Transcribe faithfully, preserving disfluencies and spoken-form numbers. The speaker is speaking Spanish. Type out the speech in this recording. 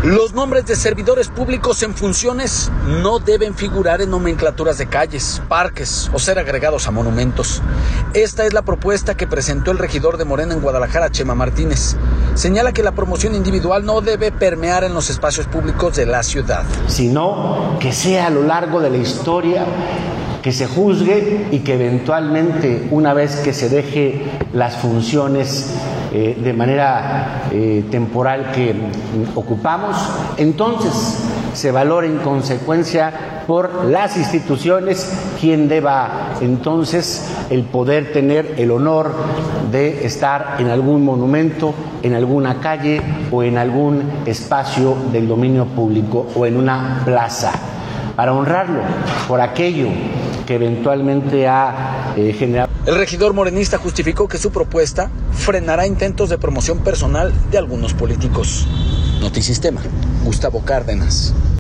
Los nombres de servidores públicos en funciones no deben figurar en nomenclaturas de calles, parques o ser agregados a monumentos. Esta es la propuesta que presentó el regidor de Morena en Guadalajara, Chema Martínez. Señala que la promoción individual no debe permear en los espacios públicos de la ciudad, sino que sea a lo largo de la historia, que se juzgue y que eventualmente, una vez que se deje las funciones eh, de manera eh, temporal que ocupamos, entonces se valore en consecuencia por las instituciones quien deba entonces el poder tener el honor de estar en algún monumento, en alguna calle o en algún espacio del dominio público o en una plaza, para honrarlo por aquello que eventualmente ha eh, generado. El regidor morenista justificó que su propuesta frenará intentos de promoción personal de algunos políticos. Notisistema, Gustavo Cárdenas.